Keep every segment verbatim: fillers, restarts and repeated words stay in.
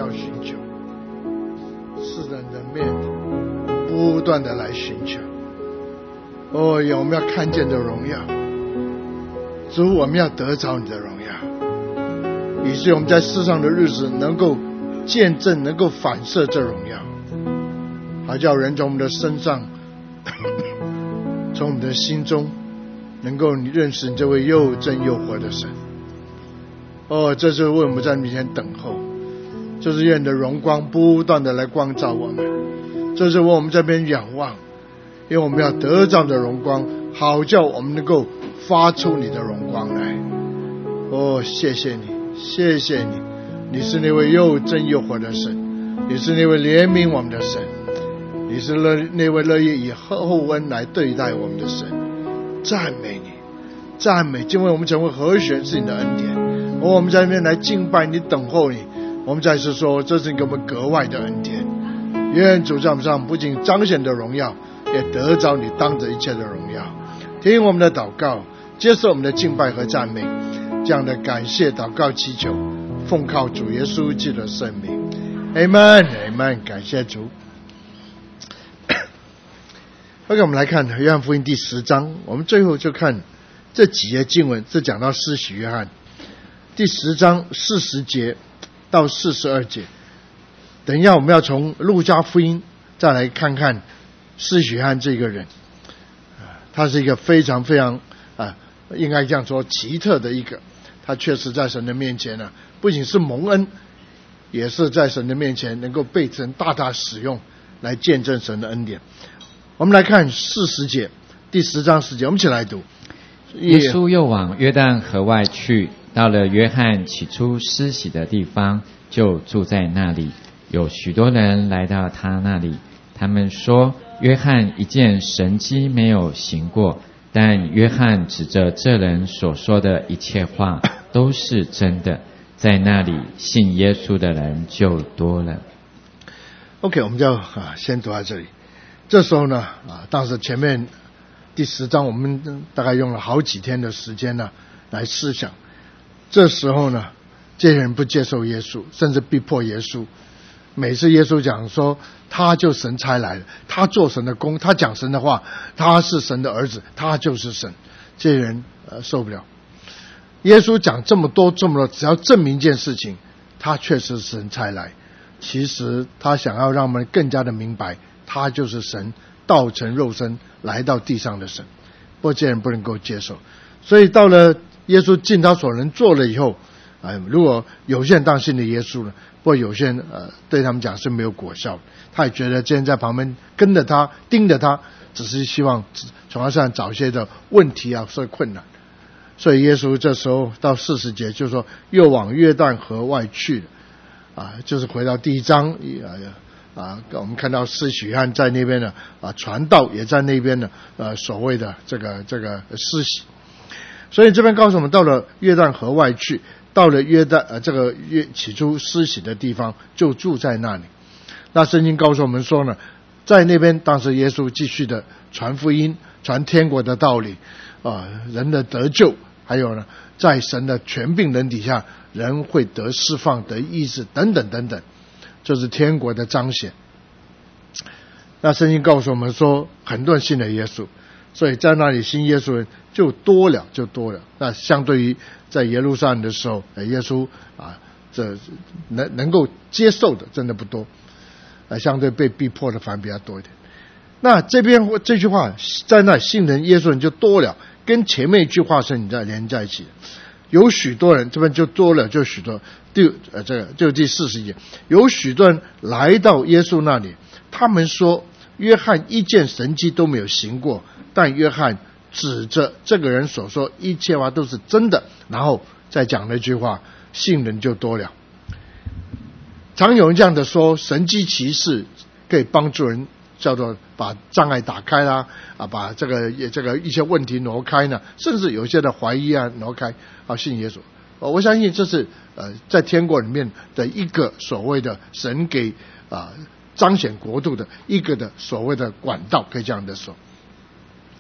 要寻求，世人的面不断的来寻求。哦，有我们要看见的荣耀，主，我们要得着你的荣耀，以至于我们在世上的日子能够见证，能够反射这荣耀，好叫人从我们的身上从我们的心中能够认识你这位又真又活的神。哦，这是为我们在面前等候，这是愿你的荣光不断的来光照我们，这是为我们这边仰望，因为我们要得着的荣光，好叫我们能够发出你的荣光来。哦，谢谢你，谢谢你，你是那位又真又活的神，你是那位怜悯我们的神，你是乐那位乐意以厚恩来对待我们的神。赞美你，赞美，因为我们成为和弦是你的恩典。我们在那边来敬拜你，等候你，我们再次说，这是给我们格外的恩典。愿主在我们上不仅彰显的荣耀，也得着你当着一切的荣耀。听我们的祷告，接受我们的敬拜和赞美，这样的感谢祷告祈求，奉靠主耶稣基督的圣名 Amen Amen。 感谢主。OK， 我们来看约翰福音第十章，我们最后就看这几节经文，是讲到施洗约翰第十章四十节到四十二节。等一下我们要从路加福音再来看看施洗约翰这个人，他是一个非常非常啊，应该这样说奇特的一个，他确实在神的面前呢、啊，不仅是蒙恩，也是在神的面前能够被神大大使用来见证神的恩典。我们来看四十节，第十章十节，我们一起来读。 耶稣又往约旦河外去，到了约翰起初施洗的地方，就住在那里。有许多人来到他那里，他们说，约翰一件神迹没有行过，但约翰指着这人所说的一切话都是真的。在那里信耶稣的人就多了。 OK， 我们就啊先读到这里。这时候呢啊，当时前面第十章我们大概用了好几天的时间呢来思想。这时候呢，这些人不接受耶稣，甚至逼迫耶稣。每次耶稣讲说他就神差来的，他做神的工，他讲神的话，他是神的儿子，他就是神，这些人呃受不了。耶稣讲这么多这么多，只要证明一件事情，他确实是神差来。其实他想要让我们更加的明白，他就是神道成肉身来到地上的神。不过这些人不能够接受，所以到了耶稣尽他所能做了以后，哎，如果有些人当信的耶稣了，不过有些人呃对他们讲是没有果效，他也觉得这些人在旁边跟着他盯着他，只是希望从他身上找一些的问题啊，所以困难。所以耶稣这时候到四十节就说又往约旦河外去了啊，就是回到第一章啊啊，我们看到施洗约翰在那边呢啊，传道也在那边呢，呃，所谓的这个这个施洗。所以这边告诉我们，到了约旦河外去，到了约旦呃这个约起初施洗的地方，就住在那里。那圣经告诉我们说呢，在那边当时耶稣继续的传福音，传天国的道理啊，人的得救，还有呢，在神的权柄人底下，人会得释放、得医治等等等等，这是天国的彰显。那圣经告诉我们说，很多人信了耶稣，所以在那里信耶稣人就多了，就多了。那相对于在耶路撒冷的时候，耶稣啊，这能能够接受的真的不多，啊，相对被逼迫的反而比较多一点。那这边这句话在那信人耶稣人就多了，跟前面一句话是你在连在一起的。有许多人，这边就多了，就许多。第呃，这个就第四十节，有许多人来到耶稣那里，他们说约翰一件神迹都没有行过，但约翰指着这个人所说一切话都是真的，然后再讲那句话，信人就多了。常有人这样的说，神迹奇事可以帮助人，叫做把障碍打开啦，啊，把这个这个一些问题挪开呢，甚至有一些的怀疑啊挪开，啊，信耶稣。我相信这是呃在天国里面的一个所谓的神给啊、呃、彰显国度的一个的所谓的管道，可以这样的说。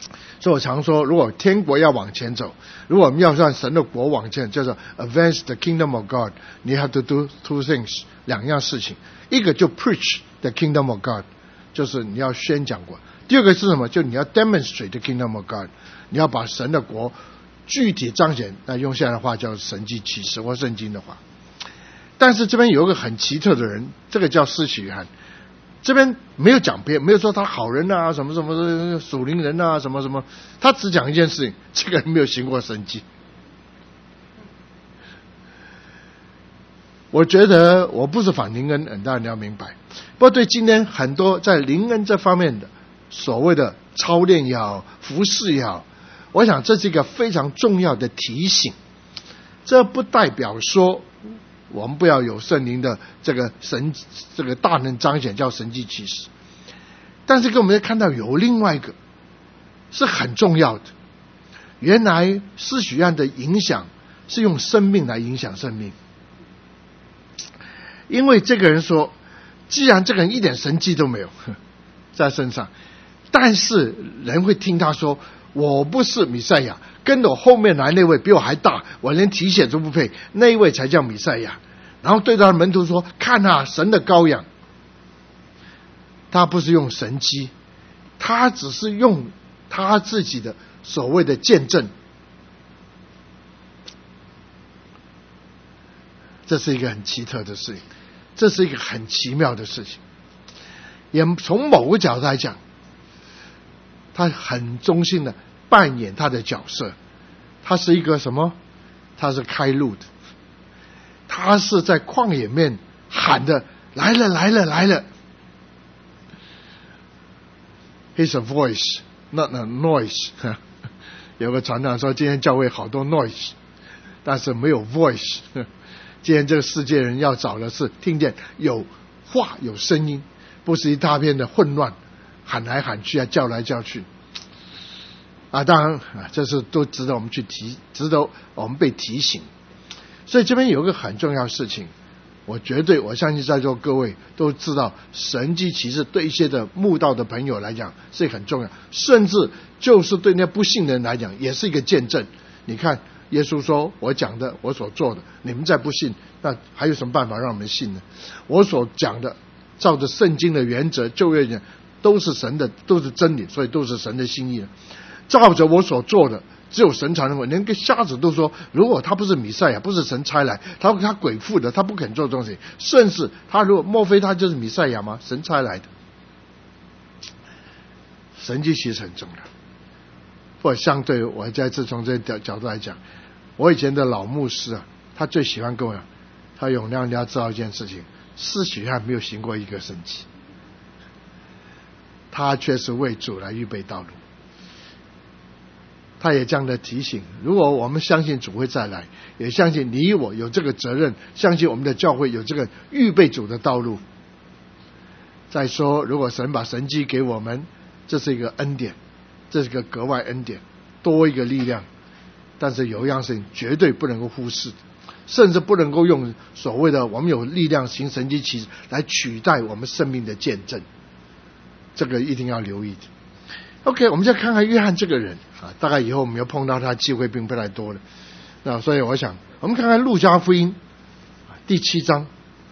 所以我常说，如果天国要往前走，如果我们要让神的国往前，叫做 advance the kingdom of God， 你 have to do two things， 两样事情。一个就 preach the kingdom of God， 就是你要宣讲国。第二个是什么？就你要 demonstrate the kingdom of God， 你要把神的国具体彰显。那用现在的话叫神迹奇事或圣经的话。但是这边有一个很奇特的人，这个叫施洗约翰。这边没有讲别，没有说他好人啊，什么什么属灵人啊，什么什么，他只讲一件事情：这个人没有行过神迹。我觉得我不是反灵恩，当然你要明白。不过对今天很多在灵恩这方面的所谓的操练也好，服事也好，我想这是一个非常重要的提醒。这不代表说我们不要有圣灵的这个神这个大能彰显，叫神迹奇事。但是跟我们看到有另外一个是很重要的，原来施洗约翰的影响是用生命来影响生命。因为这个人说，既然这个人一点神迹都没有在身上，但是人会听他说，我不是弥赛亚，跟我后面来那位比我还大，我连提血都不配，那一位才叫弥赛亚。然后对他的门徒说，看啊，神的羔羊。他不是用神迹，他只是用他自己的所谓的见证。这是一个很奇特的事情，这是一个很奇妙的事情。也从某个角度来讲，他很忠心的扮演他的角色。他是一个什么？他是开路的，他是在旷野面喊的，来了来了来了。He's a voice, not a noise 。有个传道说，今天教会好多 noise， 但是没有 voice。今天这个世界人要找的是听见有话有声音，不是一大片的混乱，喊来喊去啊，叫来叫去啊。当然啊，这是都值得我们去提，值得我们被提醒。所以这边有一个很重要的事情，我绝对我相信在座各位都知道，神迹奇事对一些的慕道的朋友来讲是很重要，甚至就是对那不信的人来讲也是一个见证。你看耶稣说，我讲的我所做的你们再不信，那还有什么办法让我们信呢？我所讲的照着圣经的原则旧约讲都是神的，都是真理，所以都是神的心意了。照着我所做的只有神才能够，连个瞎子都说，如果他不是弥赛亚，不是神差来，他他鬼附的，他不肯做东西。甚至他如果莫非他就是弥赛亚吗？神差来的。神迹其实很重要。或者相对我再次从这个角度来讲，我以前的老牧师啊，他最喜欢跟我讲，他永亮人家知道一件事情，施洗约翰没有行过一个神迹，他却是为主来预备道路。他也这样的提醒，如果我们相信主会再来，也相信你我有这个责任，相信我们的教会有这个预备主的道路。再说，如果神把神迹给我们，这是一个恩典，这是个格外恩典，多一个力量。但是有一样事情绝对不能够忽视，甚至不能够用所谓的我们有力量行神迹奇事来取代我们生命的见证，这个一定要留意的。OK， 我们再看看约翰这个人啊，大概以后我们要碰到他机会并不太多了。那所以我想，我们看看路加福音第七章。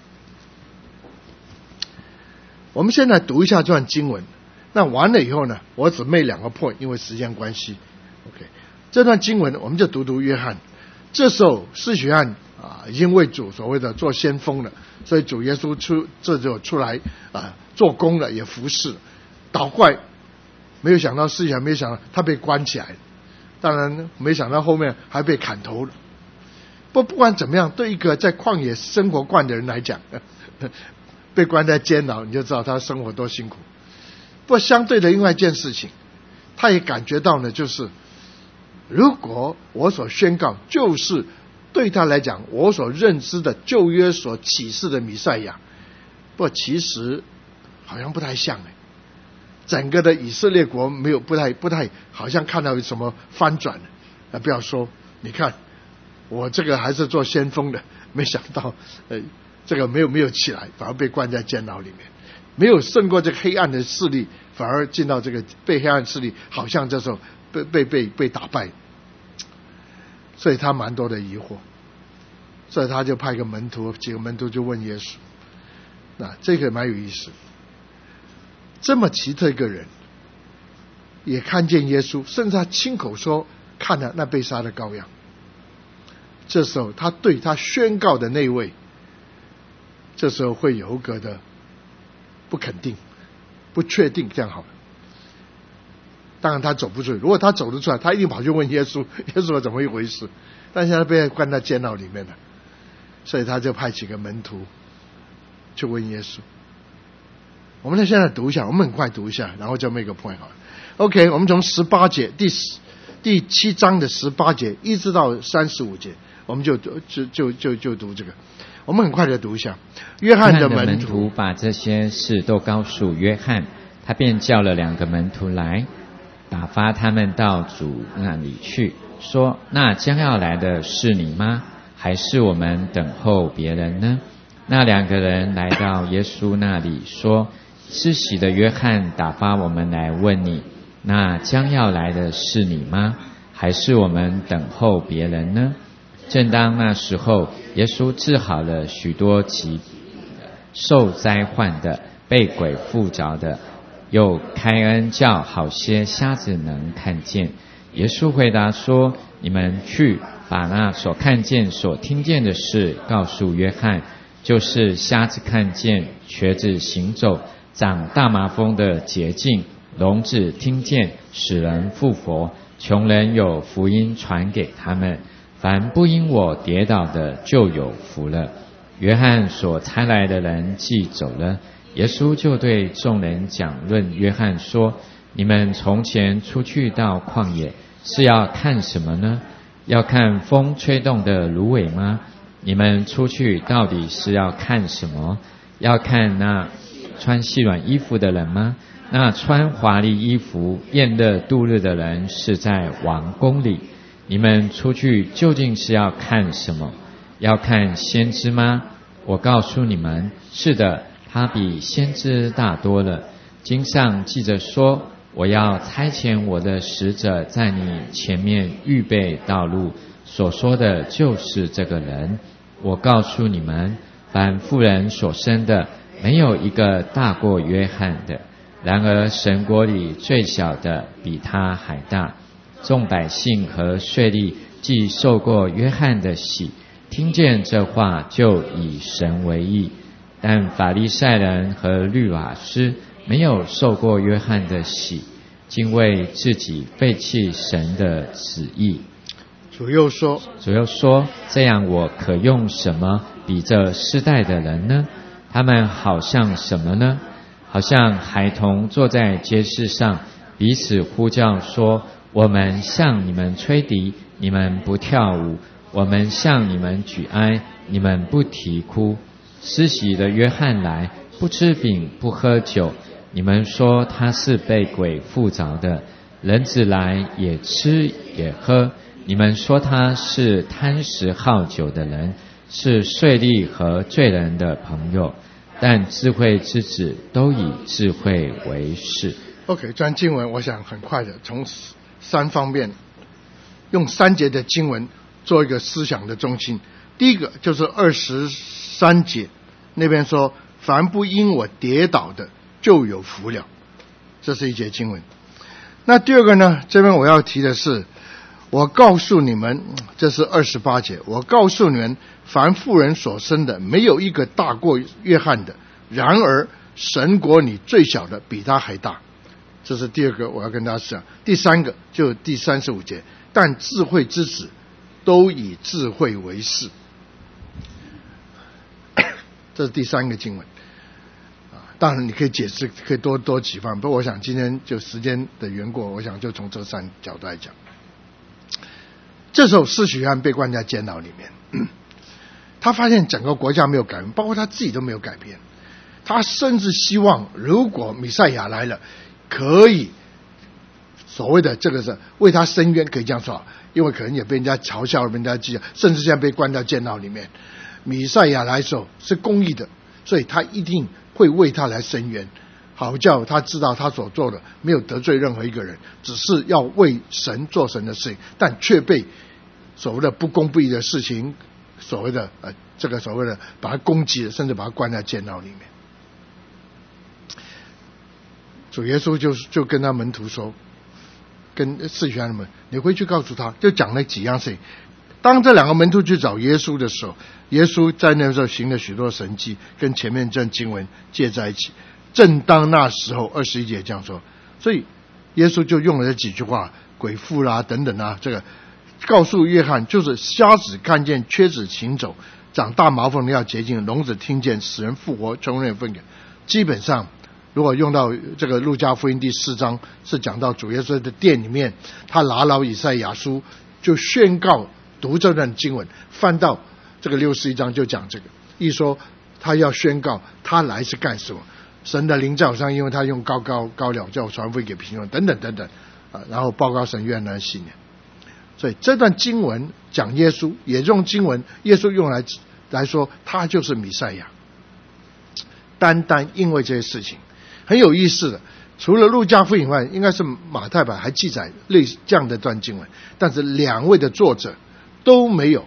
我们现在读一下这段经文，那完了以后呢，我只make两个 point， 因为时间关系。OK， 这段经文我们就读读约翰。这时候施洗约翰啊，已经为主所谓的做先锋了，所以主耶稣出这就出来啊做工了，也服侍。倒怪没有想到，施洗约翰没有想到他被关起来了，当然没想到后面还被砍头了。不不管怎么样，对一个在旷野生活惯的人来讲，被关在监牢，你就知道他生活多辛苦。不过相对的另外一件事情，他也感觉到呢，就是如果我所宣告就是对他来讲我所认知的旧约所启示的弥赛亚，不过其实好像不太像哎。整个的以色列国没有不太不太好像看到有什么翻转啊！不要说，你看我这个还是做先锋的，没想到呃这个没有没有起来，反而被关在监牢里面，没有胜过这个黑暗的势力，反而进到这个被黑暗势力，好像这时候被被被被打败，所以他蛮多的疑惑，所以他就派个门徒，几个门徒就问耶稣。那这个蛮有意思，这么奇特一个人，也看见耶稣，甚至他亲口说看了那被杀的羔羊。这时候他对他宣告的那位，这时候会有个的不肯定、不确定，这样好了。当然他走不出来，如果他走得出来，他一定跑去问耶稣，耶稣说怎么一回事？但现在被关在监牢里面了，所以他就派几个门徒去问耶稣。我们现在读一下，我们很快读一下，然后就 make a point 好了。OK， 我们从十八节第第七章的十八节一直到三十五节，我们就就就就就读这个。我们很快的读一下。约翰的门徒把这些事都告诉约翰，他便叫了两个门徒来，打发他们到主那里去，说：那将要来的是你吗？还是我们等候别人呢？那两个人来到耶稣那里，说：施洗的约翰打发我们来问你，那将要来的是你吗？还是我们等候别人呢？正当那时候，耶稣治好了许多疾受灾患的、被鬼附着的，又开恩叫好些瞎子能看见。耶稣回答说：你们去把那所看见所听见的事告诉约翰，就是瞎子看见，瘸子行走，长大麻风的洁净，聋子听见，使人复活，穷人有福音传给他们。凡不因我跌倒的，就有福了。约翰所差来的人既走了，耶稣就对众人讲论约翰说：你们从前出去到旷野，是要看什么呢？要看风吹动的芦苇吗？你们出去到底是要看什么？要看那穿细软衣服的人吗？那穿华丽衣服宴乐度日的人是在王宫里。你们出去究竟是要看什么？要看先知吗？我告诉你们，是的，他比先知大多了。经上记着说：我要差遣我的使者在你前面预备道路。所说的就是这个人。我告诉你们，凡妇人所生的，没有一个大过约翰的。然而神国里最小的比他还大。众百姓和税吏既受过约翰的洗，听见这话就以神为义。但法利赛人和律法师没有受过约翰的洗，竟为自己废弃神的旨意。 主又说， 主又说：这样我可用什么比这世代的人呢？他们好像什么呢？好像孩童坐在街市上，彼此呼叫说：我们向你们吹笛，你们不跳舞；我们向你们举哀，你们不啼哭。施洗的约翰来，不吃饼，不喝酒，你们说他是被鬼附着的；人子来，也吃也喝，你们说他是贪食好酒的人，是税吏和罪人的朋友。但智慧之子都以智慧为是。 OK， 这段经文我想很快的从三方面用三节的经文做一个思想的中心。第一个就是二十三节那边说：凡不因我跌倒的，就有福了。这是一节经文。那第二个呢，这边我要提的是，我告诉你们，这是二十八节，我告诉你们，凡妇人所生的，没有一个大过约翰的，然而神国里最小的比他还大。这是第二个我要跟大家讲。第三个就第三十五节，但智慧之子都以智慧为是。这是第三个经文啊，当然你可以解释，可以多多几番，不过我想今天就时间的缘故，我想就从这三角度来讲。这时候施洗约翰被关在监牢里面，他发现整个国家没有改变，包括他自己都没有改变。他甚至希望如果弥赛亚来了，可以所谓的这个是为他伸冤，可以这样说，因为可能也被人家嘲笑，被人家讥笑，甚至现在被关到监牢里面。弥赛亚来的时候是公义的，所以他一定会为他来伸冤， 好叫他知道他所做的没有得罪任何一个人，只是要为神做神的事情，但却被所谓的不公不义的事情，所谓的呃这个所谓的把他攻击了，甚至把他关在监牢里面。主耶稣就就跟他门徒说，跟使徒们，你回去告诉他，就讲了几样事情。当这两个门徒去找耶稣的时候，耶稣在那时候行了许多神迹，跟前面这经文接在一起。正当那时候，二十一节这样说，所以耶稣就用了这几句话，鬼附啦等等啊，这个告诉约翰，就是瞎子看见，瘸子行走，长大麻风的要洁净，聋子听见，死人复活，穷人分给。基本上如果用到这个路加福音第四章，是讲到主耶稣的殿里面，他拿了以赛亚书就宣告读这段经文，翻到这个六十一章就讲这个，一说他要宣告他来是干什么，神的灵在我上，因为他用高高高了叫我传福音给贫穷等等等等啊，然后报告神愿人的信念。所以这段经文讲耶稣，也用经文耶稣用来来说他就是弥赛亚。单单因为这些事情很有意思的，除了路加福音以外，应该是马太版还记载类似这样的段经文，但是两位的作者都没有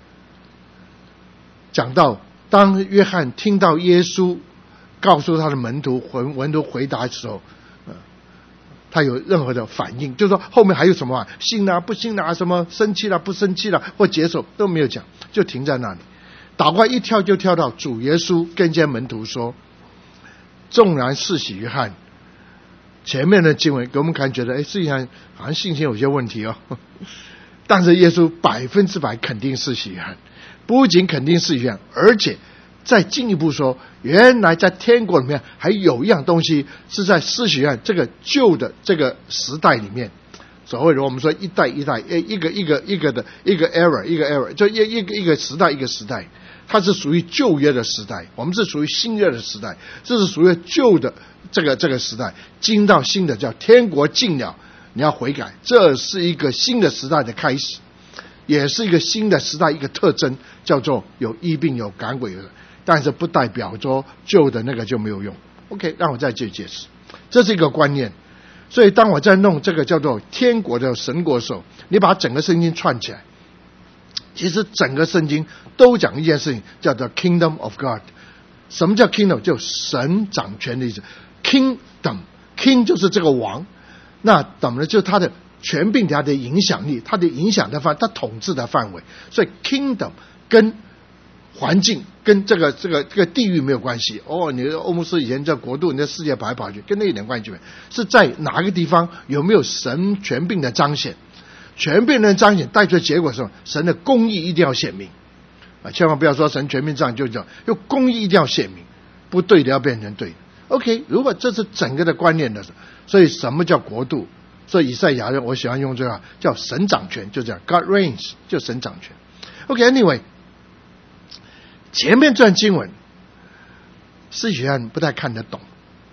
讲到当约翰听到耶稣告诉他的门徒门徒回答的时候，呃、他有任何的反应，就是说后面还有什么啊，信啊不信啊，什么生气了不生气了或接受都没有讲，就停在那里。祷告一跳就跳到主耶稣跟这些门徒说，纵然世袭约翰，前面的经文给我们看觉得哎，世袭约翰好像信心有些问题哦，但是耶稣百分之百肯定世袭约翰，不仅肯定世袭约翰，而且再进一步说，原来在天国里面还有一样东西是在世袭约翰这个旧的这个时代里面，所谓的我们说一代一代一个一个一个的一个 era 一个 era 就一一个一个时代一个时代，它是属于旧约的时代，我们是属于新约的时代，这是属于旧的这个这个时代，进到新的叫天国近了，你要悔改，这是一个新的时代的开始，也是一个新的时代一个特征，叫做有医病有赶鬼的，但是不代表说旧的那个就没有用。 OK， 让我再继续解释，这是一个观念。所以当我在弄这个叫做天国的神国的时候，你把整个圣经串起来，其实整个圣经都讲一件事情，叫做 Kingdom of God。 什么叫 Kingdom？ 就神掌权的意思。 Kingdom King 就是这个王，那怎么呢？就是他的权柄，他的影响力，他的影响的范，他统治的范围。所以 Kingdom 跟环境跟这个这个这个地域没有关系哦。你欧姆斯以前在国度，你在世界跑来跑去，跟那一点关系没有，是在哪个地方有没有神权柄的彰显，权柄的彰显带出的结果是神的公义一定要显明啊！千万不要说神权柄彰显就这样，用公义一定要显明，不对的要变成对的。OK， 如果这是整个的观念的时候，所以什么叫国度？所以以赛亚我喜欢用这个叫神掌权，就这样 God reigns， 就神掌权。OK，Anyway，、okay, 前面这段经文施洗约翰不太看得懂，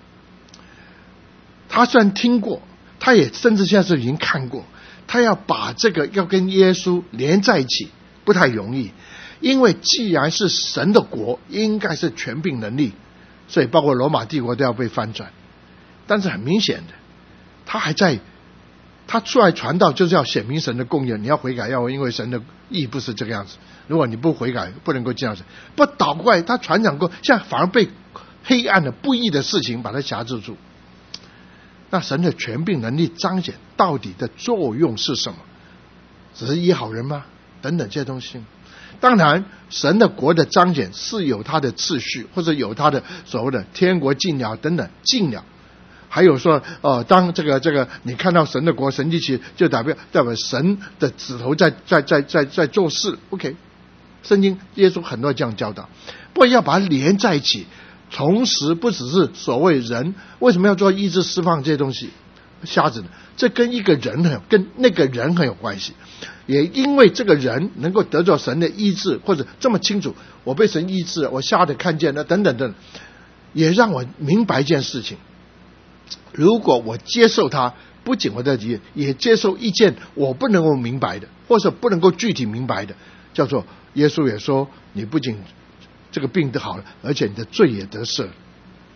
他虽然听过，他也甚至现在是已经看过，他要把这个要跟耶稣连在一起不太容易，因为既然是神的国，应该是权柄能力，所以包括罗马帝国都要被翻转。但是很明显的，他还在他出来传道就是要显明神的公义，你要悔改，要因为神的义不是这个样子，如果你不悔改不能够这样子。不倒过来他传讲过，现在反而被黑暗的不义的事情把它辖制住。那神的权柄能力彰显到底的作用是什么？只是医好人吗？等等这些东西。当然神的国的彰显是有它的次序，或者有它的所谓的天国近了等等近了，还有说呃，当这个这个你看到神的国神迹奇，就代表代表神的指头在在在在在做事。 OK， 圣经耶稣很多这样教导，不过要把它连在一起，同时不只是所谓人为什么要做医治释放这些东西，瞎子呢，这跟一个人很跟那个人很有关系，也因为这个人能够得到神的医治，或者这么清楚我被神医治，我瞎的看见了等等等，也让我明白一件事情，如果我接受他，不仅我的理解，也接受一件我不能够明白的，或者不能够具体明白的，叫做耶稣也说你不仅这个病得好了，而且你的罪也得赦了。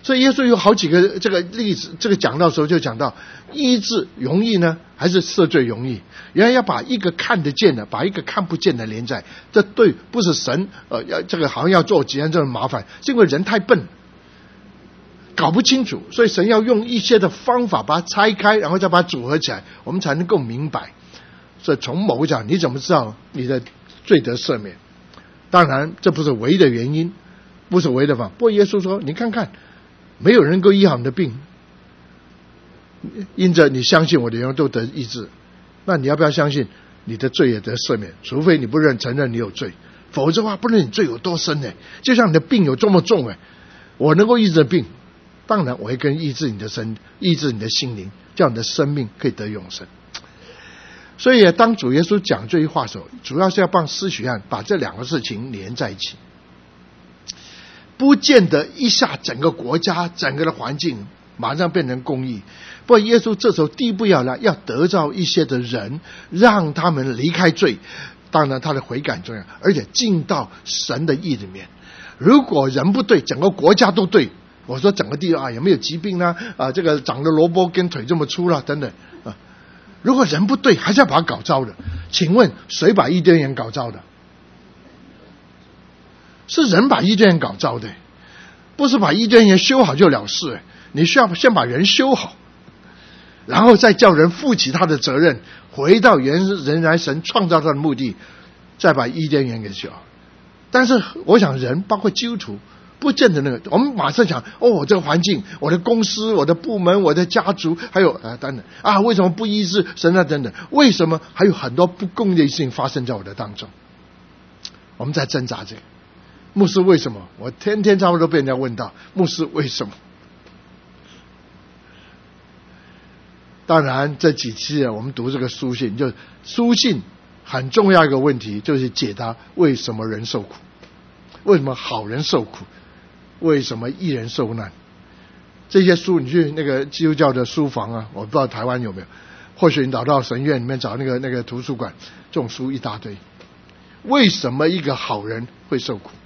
所以耶稣有好几个这个例子，这个讲到的时候就讲到，医治容易呢，还是赦罪容易？原来要把一个看得见的，把一个看不见的连在，这对不是神呃要这个好像要做几样这么麻烦，是因为人太笨，搞不清楚，所以神要用一些的方法把它拆开，然后再把它组合起来，我们才能够明白。所以从某个角度，你怎么知道你的罪得赦免？当然这不是唯一的原因，不是唯一的方法。不过耶稣说，你看看，没有人能够医好你的病，因着你相信我的人都得医治，那你要不要相信你的罪也得赦免？除非你不认承认你有罪，否则的话不论你罪有多深呢，就像你的病有这么重哎，我能够医治病，当然我会跟医治你的身，医治你的心灵，叫你的生命可以得永生。所以当主耶稣讲这句话的时候，主要是要帮施许汉把这两个事情连在一起，不见得一下整个国家整个的环境马上变成公义。不过耶稣这时候第一步要来，要得到一些的人，让他们离开罪，当然他的悔改重要，而且进到神的义里面。如果人不对，整个国家都对，我说整个地啊有没有疾病啊啊这个长的萝卜跟腿这么粗了等等啊，如果人不对，还是要把它搞糟的。请问谁把伊甸园搞糟的？是人把伊甸园搞糟的，不是把伊甸园修好就了事。你需要先把人修好，然后再叫人负起他的责任，回到原人来神创造他的目的，再把伊甸园给修好。但是我想人包括基督徒不见得那个，我们马上想哦，这个环境，我的公司，我的部门，我的家族，还有啊等等啊，为什么不医治神啊等等？为什么还有很多不公义的事情发生在我的当中？我们在挣扎这个。牧师为什么？我天天差不多被人家问到，牧师为什么？当然这几期我们读这个书信，就书信很重要一个问题，就是解答为什么人受苦，为什么好人受苦，为什么义人受难。这些书你去那个基督教的书房啊，我不知道台湾有没有，或许你找到神院里面找那个那个图书馆，这种书一大堆。为什么一个好人会受苦？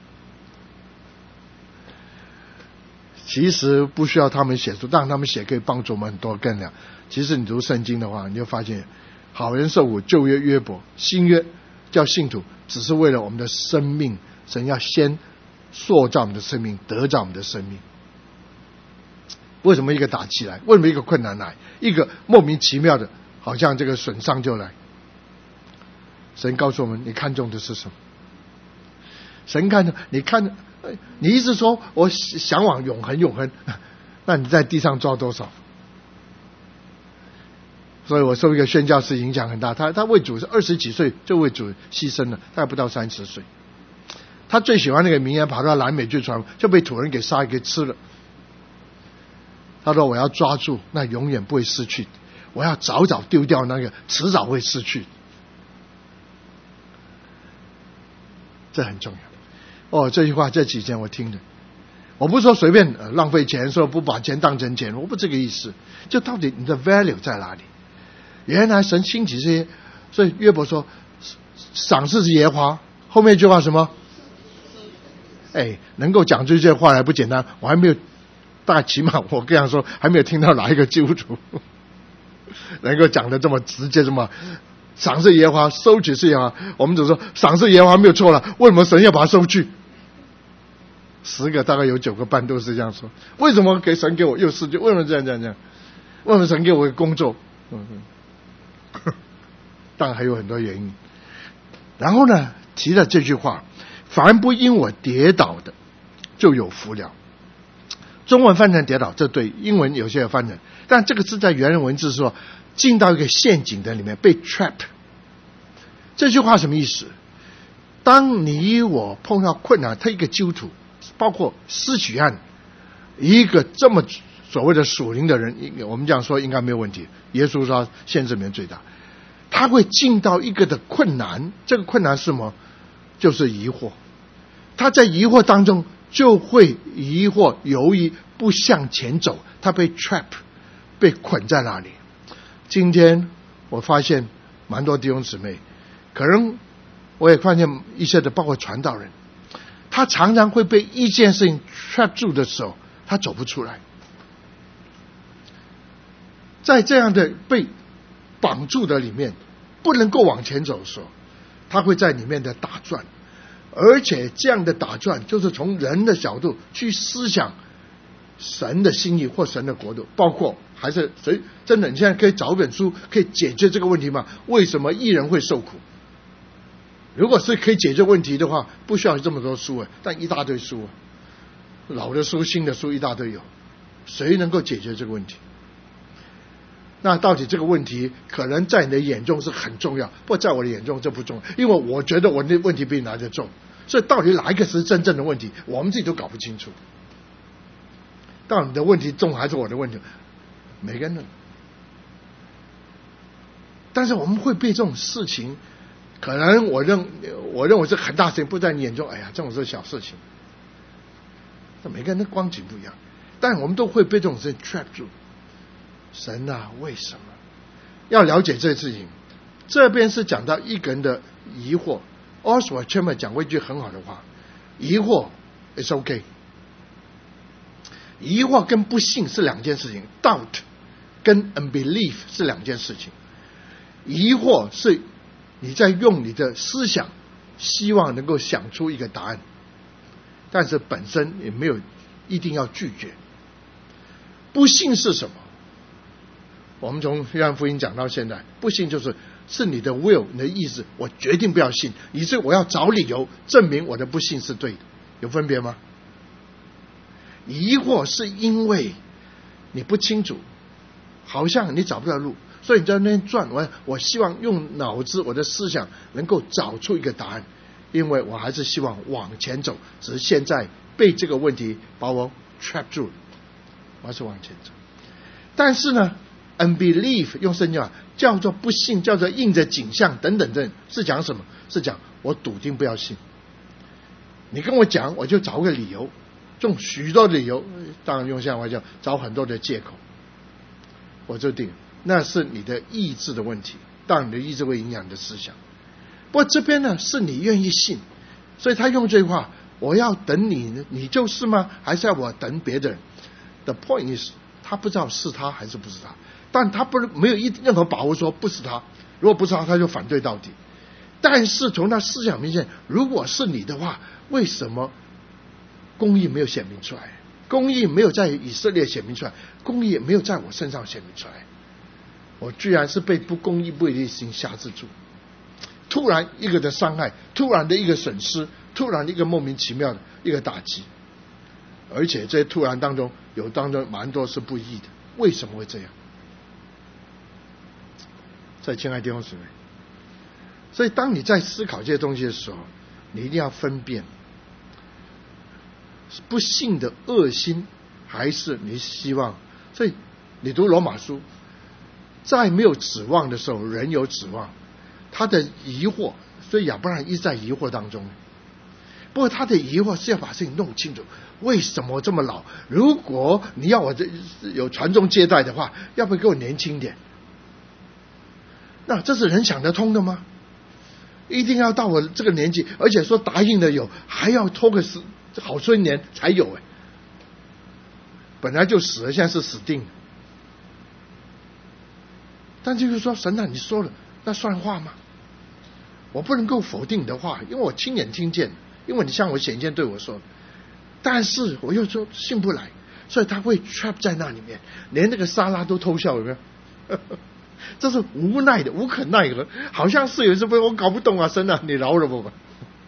其实不需要他们写书，当然他们写可以帮助我们很多更量。其实你读圣经的话，你就发现好人受苦，旧约约伯，新约叫信徒，只是为了我们的生命，神要先塑造我们的生命，得造我们的生命。为什么一个打起来？为什么一个困难来？一个莫名其妙的好像这个损伤就来？神告诉我们，你看重的是什么？神看重，你看你一直说我向往永恒永恒，那你在地上抓多少？所以我受一个宣教士影响很大，他他为主是二十几岁就为主牺牲了，他还不到三十岁。他最喜欢那个名言，跑到南美去传，就被土人给杀给吃了。他说我要抓住那永远不会失去，我要早早丢掉那个迟早会失去，这很重要。哦，这句话这几天我听的，我不是说随便、呃、浪费钱，说不把钱当成钱，我不这个意思。就到底你的 value 在哪里？原来神兴起这些，所以约伯说赏赐是耶和华，后面一句话什么？哎，能够讲出这些话来不简单，我还没有，大概起码我这样说还没有听到哪一个基督徒能够讲得这么直接，这么赏赐耶和华，收取是耶和华。我们只说赏赐耶和华没有错了，为什么神要把它收去？十个大概有九个半都是这样说。为什么给神给我又失去？为什么这样这样这样？为什么神给我一个工作？嗯嗯，当然还有很多原因。然后呢，提了这句话：凡不因我跌倒的，就有福了。中文翻成跌倒，这对；英文有些翻成，但这个字在原文字是说进到一个陷阱的里面，被 trap。这句话什么意思？当你我碰到困难，他一个基督徒，包括施许汉，一个这么所谓的属灵的人，我们这样说应该没有问题。耶稣说限制里面最大，他会进到一个的困难，这个困难是什么？就是疑惑。他在疑惑当中就会疑惑犹豫，不向前走，他被 trap， 被捆在那里。今天我发现蛮多弟兄姊妹，可能我也发现一些的包括传道人，他常常会被一件事情 trap 住的时候， 他走不出来。在这样的被绑住的里面，不能够往前走的时候，他会在里面的打转，而且这样的打转就是从人的角度去思想神的心意或神的国度，包括还是谁真的你现在可以找一本书可以解决这个问题吗？为什么义人会受苦？如果是可以解决问题的话，不需要这么多书啊，但一大堆书啊，老的书新的书一大堆有，谁能够解决这个问题？那到底这个问题可能在你的眼中是很重要，不过在我的眼中这不重要，因为我觉得我的问题比你来得重，所以到底哪一个是真正的问题，我们自己都搞不清楚。到底你的问题重还是我的问题，每个人的。但是我们会被这种事情，可能我认我认为是很大事情，不在你眼中，哎呀，这种是小事情。那每个人的光景不一样，但我们都会被这种事情 trap 住。神啊，为什么？要了解这事情，这边是讲到一个人的疑惑。Oswald Chambers 讲过一句很好的话：疑惑 is okay。疑惑跟不信是两件事情 ，doubt 跟 unbelief 是两件事情。疑惑是你在用你的思想，希望能够想出一个答案，但是本身也没有一定要拒绝。不信是什么？我们从约翰福音讲到现在，不信就是是你的 will 你的意志，我决定不要信，以致我要找理由证明我的不信是对的，有分别吗？疑惑是因为你不清楚，好像你找不到路，所以你在那边转。我我希望用脑子，我的思想能够找出一个答案，因为我还是希望往前走，只是现在被这个问题把我 trap 住了，我还是往前走。但是呢 unbelief 用圣经啊叫做不信，叫做应着景象等等等，是讲什么？是讲我笃定不要信。你跟我讲，我就找个理由，用许多理由，当然用现在话叫找很多的借口，我就定那是你的意志的问题，当然你的意志会影响你的思想。不过这边呢是你愿意信，所以他用这句话，我要等你，你就是吗？还是要我等别的人？ The point is 他不知道是他还是不是他，但他不没有一任何把握说不是他，如果不是他，他就反对到底。但是从他思想面前，如果是你的话，为什么公义没有显明出来？公义没有在以色列显明出来，公义也没有在我身上显明出来。我居然是被不公义、不义的心辖制住。突然一个的伤害，突然的一个损失，突然的一个莫名其妙的一个打击，而且这些突然当中有当中蛮多是不义的。为什么会这样？在亲爱的弟兄姊妹，所以当你在思考这些东西的时候，你一定要分辨不信的恶心，还是你希望。所以你读罗马书，在没有指望的时候，人有指望。他的疑惑，所以亚伯拉罕一直在疑惑当中。不过他的疑惑是要把事情弄清楚，为什么这么老？如果你要我这有传宗接代的话，要不要给我年轻点？那这是人想得通的吗？一定要到我这个年纪，而且说答应的有，还要拖个十好孙年才有哎。本来就死了，现在是死定了。但就是说，神啊，你说了，那算话吗？我不能够否定你的话，因为我亲眼听见，因为你向我显现对我说。但是我又说信不来，所以他会 trap 在那里面，连那个沙拉都偷笑，有没有？这是无奈的，无可奈何，好像是有时候我搞不懂啊，神啊，你饶了我吧。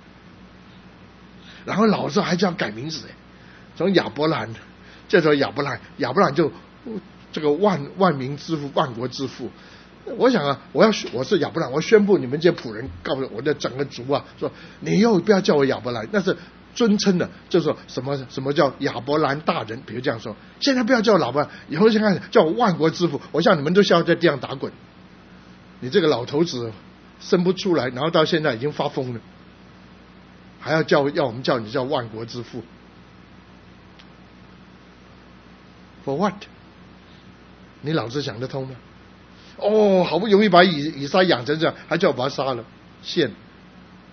然后老时候还叫改名字，从亚伯兰叫做亚伯兰，亚伯兰就这个万万民之父，万国之父。我想啊，我要我是亚伯兰，我宣布你们这些仆人，告诉我的整个族啊，说你以后不要叫我亚伯兰，那是尊称的，就是说什么什么叫亚伯兰大人，比如这样说。现在不要叫我老伯，以后现在叫我万国之父，我想你们都需要在地上打滚。你这个老头子生不出来，然后到现在已经发疯了，还要叫要我们叫你叫万国之父 ，For what？ 你老是想得通吗？哦，好不容易把以以撒养成这样，还叫我把他杀了，现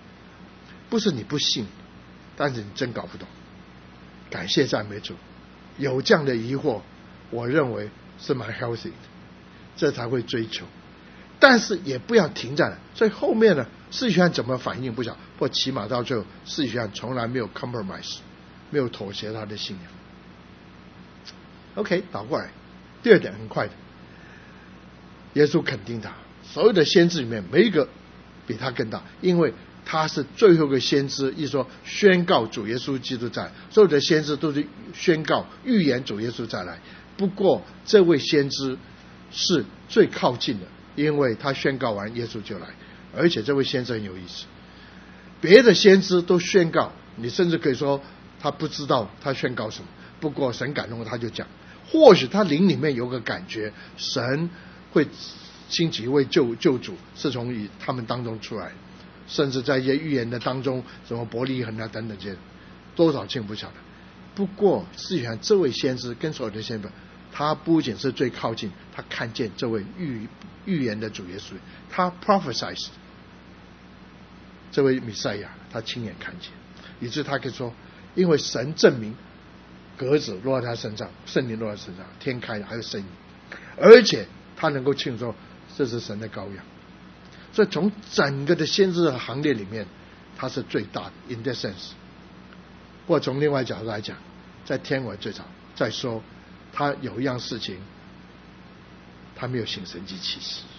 不是你不信，但是你真搞不懂。感谢赞美主， 有这样的疑惑，我认为是蛮 healthy 的，这才会追求。但是也不要停在了，所以后面呢，司提反怎么反应不晓得，或起码到最后，司提反从来没有 compromise， 没有妥协他的信仰。OK， 倒过来，第二点很快的，耶稣肯定他，所有的先知里面没一个比他更大，因为他是最后一个先知，一说宣告主耶稣基督再来，所有的先知都是宣告预言主耶稣再来。不过这位先知是最靠近的，因为他宣告完耶稣就来，而且这位先知很有意思，别的先知都宣告，你甚至可以说他不知道他宣告什么，不过神感动他就讲，或许他灵里面有个感觉，神会兴起一位救救主是从他们当中出来，甚至在一些预言的当中，什么伯利恒啊等等这些，多少经不晓得。不过司提反这位先知跟所有的先知，他不仅是最靠近，他看见这位预预言的主耶稣，他 prophesied 这位弥赛亚，他亲眼看见，以致他可以说，因为神证明鸽子落在他身上，圣灵落在身上，天开了还有声音，而且他能够庆祝这是神的羔羊。所以从整个的先知的行列里面，他是最大的 in that sense。 或从另外角度来讲，在天国最早再说，他有一样事情他没有行神迹奇事。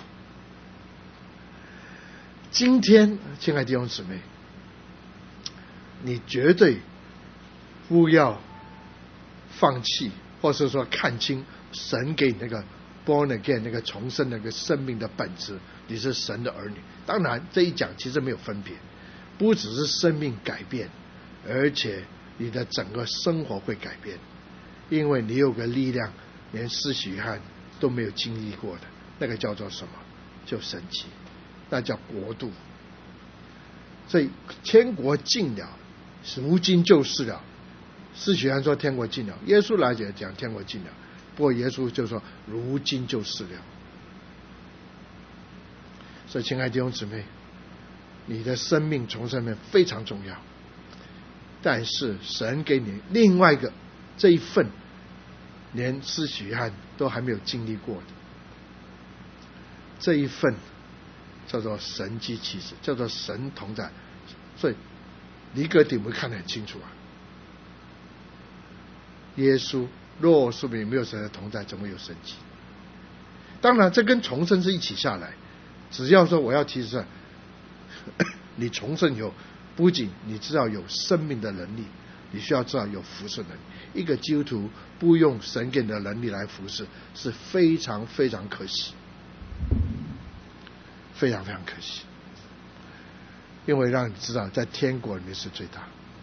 今天亲爱的弟兄姊妹，你绝对不要放弃，或是说看清神给你那个 born again 那个重生那个生命的本质，你是神的儿女。当然这一讲其实没有分别，不只是生命改变，而且你的整个生活会改变，因为你有个力量连施洗约翰都没有经历过的，那个叫做什么？就神迹，那叫国度。所以天国近了，如今就是了。施洗约翰说天国近了，耶稣来讲天国近了，不过耶稣就说如今就是了。所以亲爱的弟兄姊妹，你的生命重生命非常重要，但是神给你另外一个这一份连施洗约翰都还没有经历过的这一份，叫做神迹奇事，叫做神同在。所以尼哥底母看得很清楚啊，耶稣若是没有神的同在，怎么有神迹？当然这跟重生是一起下来，只要说我要提示你重生以后，不仅你知道有生命的能力，你需要知道有服侍能力。一个基督徒不用神给你的能力来服侍，是非常非常可惜，非常非常可惜。因为让你知道在天国里面是最大。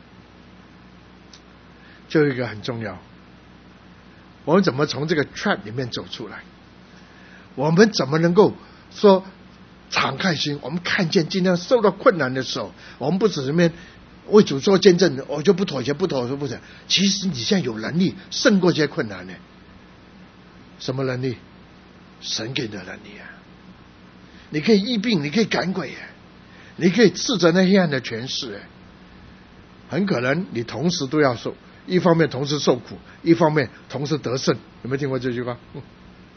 就有一个很重要，我们怎么从这个 trap 里面走出来？我们怎么能够说敞开心？我们看见今天受到困难的时候，我们不只是面为主做见证，我就不妥协，不妥协，不妥协。其实你现在有能力胜过这些困难呢。什么能力？神给的能力啊！你可以医病，你可以赶鬼啊，你可以斥责那黑暗的权势啊。很可能你同时都要受，一方面同时受苦，一方面同时得胜。有没有听过这句话？嗯、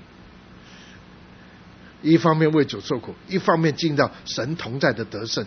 一方面为主受苦，一方面进到神同在的得胜，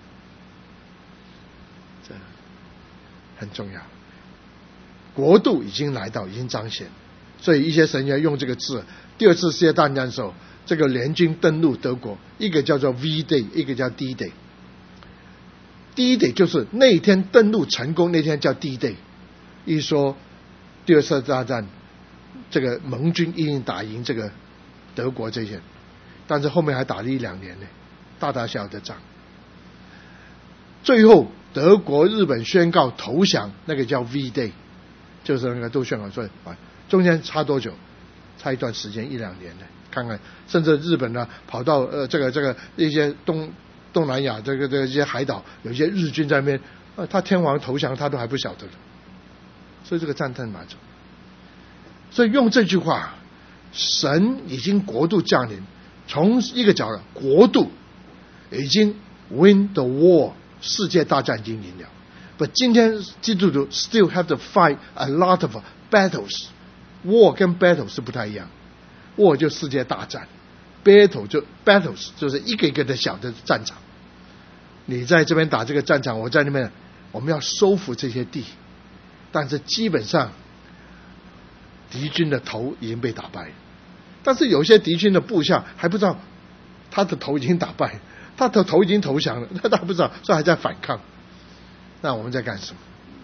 这很重要。国度已经来到，已经彰显，所以一些神学用这个字。第二次世界大战的时候，这个联军登陆德国，一个叫做 V Day， 一个叫 D Day。D Day 就是那一天登陆成功，那天叫 D Day。一说第二次大战，这个盟军一定打赢这个德国这些，但是后面还打了一两年呢，大大小小的仗。最后德国、日本宣告投降，那个叫 V Day， 就是那个都宣告说啊，中间差多久？差一段时间，一两年呢。看看，甚至日本呢，跑到呃这个这个一些东东南亚这个这个一些海岛，有一些日军在那边，呃，他天皇投降，他都还不晓得的。所以这个战争马走。所以用这句话，神已经国度降临，从一个角度，国度已经 win the war， 世界大战已经赢了。 But 今天基督徒 still have to fight a lot of battles. War 跟 battle 是不太一样。War 就世界大战， battle 就 battles 就是一个一个的小的战场。你在这边打这个战场，我在那边，我们要收复这些地。但是基本上敌军的头已经被打败，但是有些敌军的部下还不知道他的头已经打败，他的头已经投降了，他他不知道，所以还在反抗。那我们在干什么？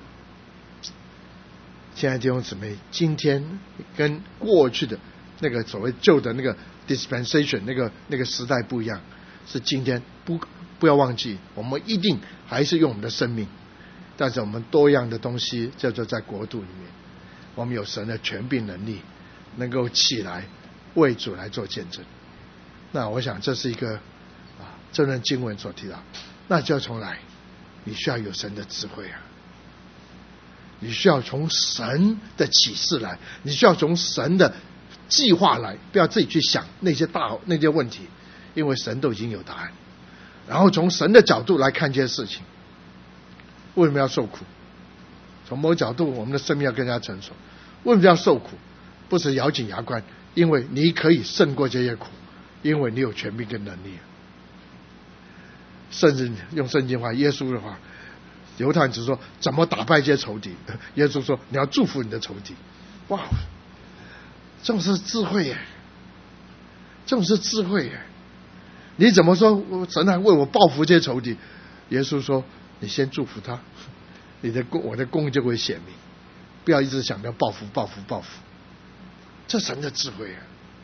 亲爱的弟兄姊妹，今天跟过去的那个所谓旧的那个 dispensation 那个那个时代不一样，是今天不不要忘记，我们一定还是用我们的生命，但是我们多样的东西叫做在国度里面，我们有神的权柄能力，能够起来为主来做见证。那我想这是一个啊，这段经文所提到，那就要重来，你需要有神的智慧啊，你需要从神的启示来，你需要从神的计划来，不要自己去想那些大那些问题，因为神都已经有答案。然后从神的角度来看这些事情。为什么要受苦？从某角度，我们的生命要更加成熟。为什么要受苦？不是咬紧牙关，因为你可以胜过这些苦，因为你有权柄跟能力。甚至用圣经话，耶稣的话，犹太人只说怎么打败这些仇敌，耶稣说你要祝福你的仇敌。哇，这种是智慧耶，这种是智慧耶。你怎么说神还为我报复这些仇敌？耶稣说你先祝福他，你的我的公义就会显明，不要一直想要报复报复报复。这神的智慧啊！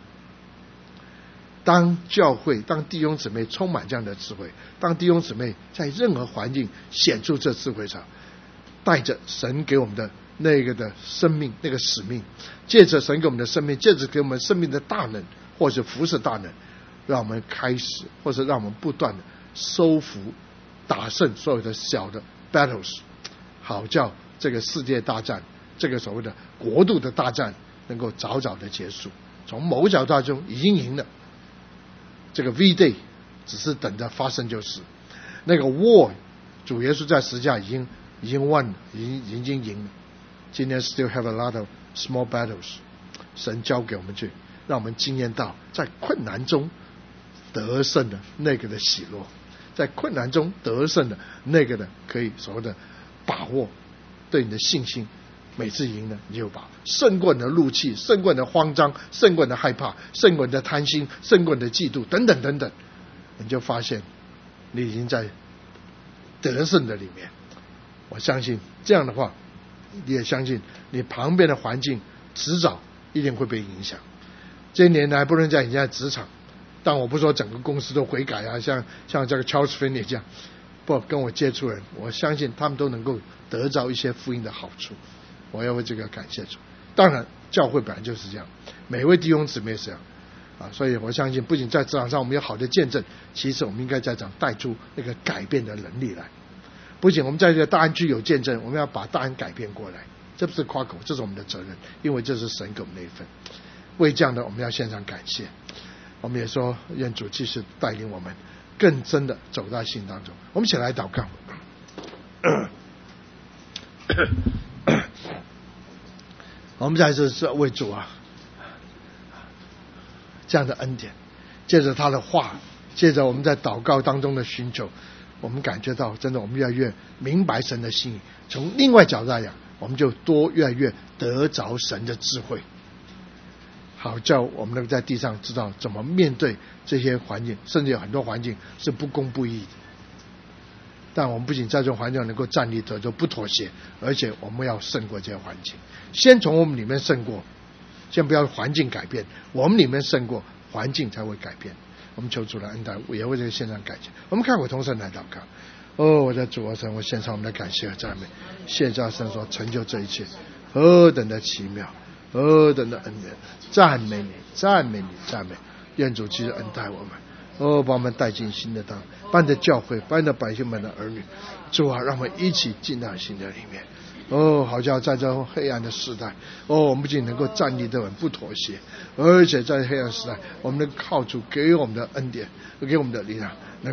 当教会当弟兄姊妹充满这样的智慧，当弟兄姊妹在任何环境显出这智慧上，带着神给我们的那个的生命，那个使命，借着神给我们的生命，借着给我们生命的大能，或是服侍大能，让我们开始，或是让我们不断的收服打胜所有的小的 battles， 好叫这个世界大战，这个所谓的国度的大战能够早早的结束。从某角度中已经赢了，这个 V-Day 只是等着发生就是。那个 War 主耶稣在十字架已经已经 won， 已经已经赢了。今天 still have a lot of small battles， 神交给我们去，让我们经验到在困难中得胜的那个的喜乐，在困难中得胜的那个的可以所谓的把握，对你的信心，每次赢了你就把胜过你的怒气，胜过你的慌张，胜过你的害怕，胜过你的贪心，胜过你的嫉妒等等等等，你就发现你已经在得胜的里面。我相信这样的话，你也相信你旁边的环境迟早一定会被影响。这些年来不论在你在职场，但我不说整个公司都悔改啊，像像这个 Charles Finney 这样，不跟我接触人，我相信他们都能够得着一些福音的好处。我要为这个感谢主。当然教会本来就是这样，每位弟兄姊妹是这样啊，所以我相信不仅在职场上我们有好的见证，其实我们应该在这样带出那个改变的能力来。不仅我们在这个大安区有见证，我们要把大安改变过来，这不是夸口，这是我们的责任，因为这是神给我们的一份。为这样的我们要献上感谢。我们也说愿主继续带领我们更真的走在信当中。我们一起来祷告。我们在这是为主啊这样的恩典，借着他的话，借着我们在祷告当中的寻求，我们感觉到真的我们越来越明白神的心意。从另外角度来讲，我们就多越来越得着神的智慧，好叫我们能够在地上知道怎么面对这些环境，甚至有很多环境是不公不义的。但我们不仅在这种环境能够站立得就不妥协，而且我们要胜过这些环境。先从我们里面胜过，先不要环境改变，我们里面胜过，环境才会改变。我们求主来恩待，也为这个献上感谢。我们看我同声来祷告。哦，我的主啊神，我献上我们的感谢和赞美，谢谢神所成就这一切，何等的奇妙，何等的恩典，赞美你，赞美你，赞美。愿主继续恩待我们，哦，把我们带进新的当，把你的教会，把你的百姓们的儿女，主啊，让我们一起进到新的里面。哦，好像在这黑暗的时代，哦，我们不仅能够站立得稳，不妥协，而且在黑暗时代，我们能靠主给我们的恩典，给我们的力量，能够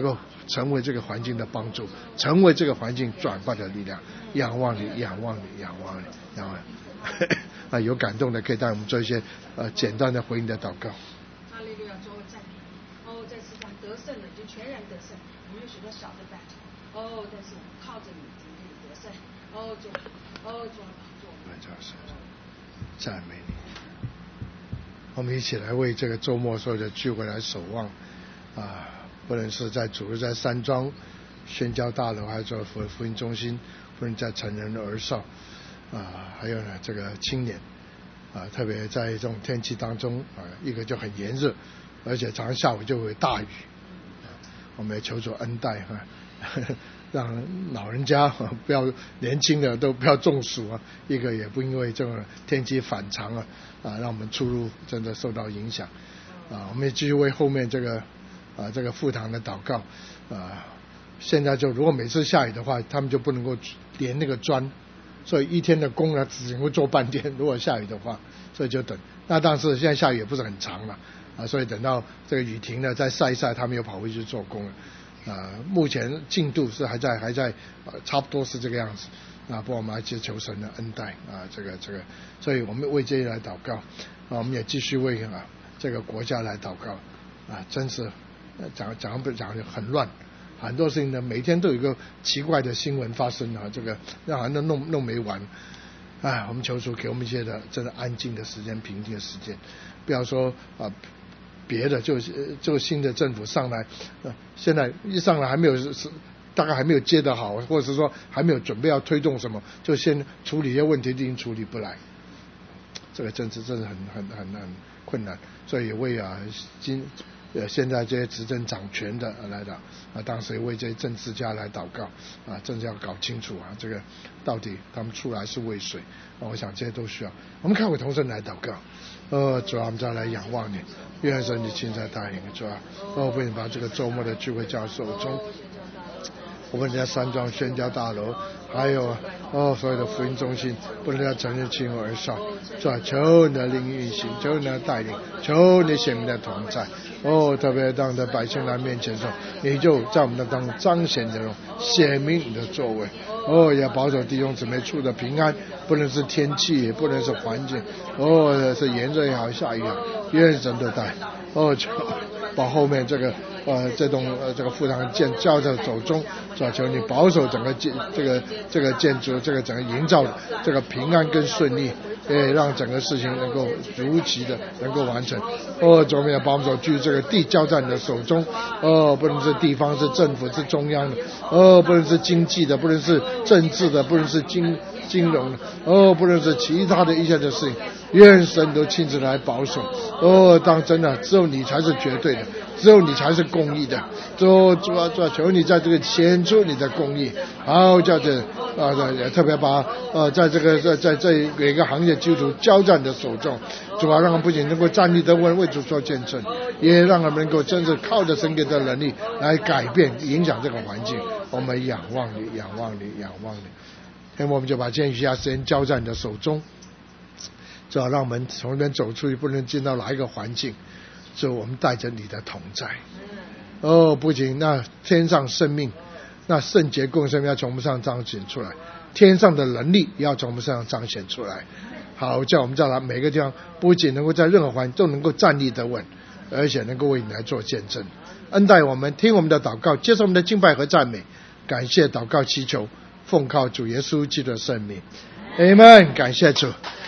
成为这个环境的帮助，成为这个环境转化的力量。仰望你，仰望你，仰望你，仰望你。啊，有感动的可以带我们做一些呃简单的回应的祷告。 哈利路亚，主，我赞美你。哦，在世上得胜的就全然得胜，我们有许多小的战场。哦，但是我们靠着你，就可以得胜。哦，主，哦主，主， 赞美你。我们一起来为这个周末所有的聚会来守望啊，不论是在主日在山庄宣教大楼，还是做福福音中心，不论在成人儿少啊，还有呢这个青年啊，特别在这种天气当中啊，一个就很炎热，而且常常下午就会大雨，啊、我们也求主恩待哈、啊，让老人家、啊、不要年轻的都不要中暑啊，一个也不因为这个天气反常啊啊，让我们出入真的受到影响啊。我们也继续为后面这个啊这个副堂的祷告啊。现在就如果每次下雨的话，他们就不能够连那个砖，所以一天的工呢只能够做半天。如果下雨的话，所以就等。那但是现在下雨也不是很长了啊，所以等到这个雨停了再晒一晒，他们又跑回去做工了。啊，目前进度是还在还在、呃、差不多是这个样子啊，不过我们还去求神的恩待啊，这个这个，所以我们为这些来祷告啊，我们也继续为啊这个国家来祷告啊，真是讲讲不讲很乱。很多事情呢，每天都有一个奇怪的新闻发生啊，这个让人都弄弄没完。哎，我们求主给我们一些的真的安静的时间、平静的时间，不要说啊别的，就就新的政府上来，呃，现在一上来还没有是大概还没有接得好，或者是说还没有准备要推动什么，就先处理一些问题，已经处理不来。这个政治真的很很很很困难，所以为啊今。呃，现在这些执政掌权的来的啊，当时也为这些政治家来祷告啊，政治要搞清楚啊，这个到底他们出来是为谁啊？我想这些都需要。我们看我同声来祷告，呃，主啊，我们再来仰望你，愿神你亲自带领，主啊，哦，为你把这个周末的聚会交手中。我们在山庄宣教大楼，还有哦所有的福音中心，不能要承认亲而少，主啊，求你的灵运行，求你的带领，求你显明的同在。哦，特别当着百姓来面前的时候，你就在我们的当中彰显这种显明你的作为。哦，也保守弟兄姊妹处的平安，不论是天气，也不论是环境，哦，是炎热也好，下雨也好，愿神的带。哦，求把后面这个呃这栋呃这个副堂建交在手中，主要求你保守整个建这个这个建筑这个整个营造的这个平安跟顺利，也让整个事情能够如期的能够完成。哦，主，我们也把我们所居这个地交在你的手中。哦，不论是地方是政府是中央的，哦，不论是经济的，不论是政治的，不论是金金融的，哦，不论是其他的一切的事情，愿神都亲自来保守。哦，当真的只有你才是绝对的，只有你才是公义的。主主啊主啊，求你在这个显出你的公义，好叫这啊也特别把呃在这个在在这每个行业基础交在你的手中。主啊，让我们不仅能够站立得稳，为主做见证，也让我们能够真正靠着神给的能力来改变影响这个环境。我们仰望你，仰望你，仰望你。那么我们就把今天余下时间交在你的手中，主要让我们从那边走出去，不论进到哪一个环境，就我们带着你的同在。哦，不仅那天上生命，那圣洁共生要从我们身上彰显出来，天上的能力也要从我们身上彰显出来。好，叫我们在哪每个地方，不仅能够在任何环境都能够站立得稳，而且能够为你来做见证。恩待我们，听我们的祷告，接受我们的敬拜和赞美，感谢祷告祈求，奉靠主耶稣基督的圣名，阿们。感谢主。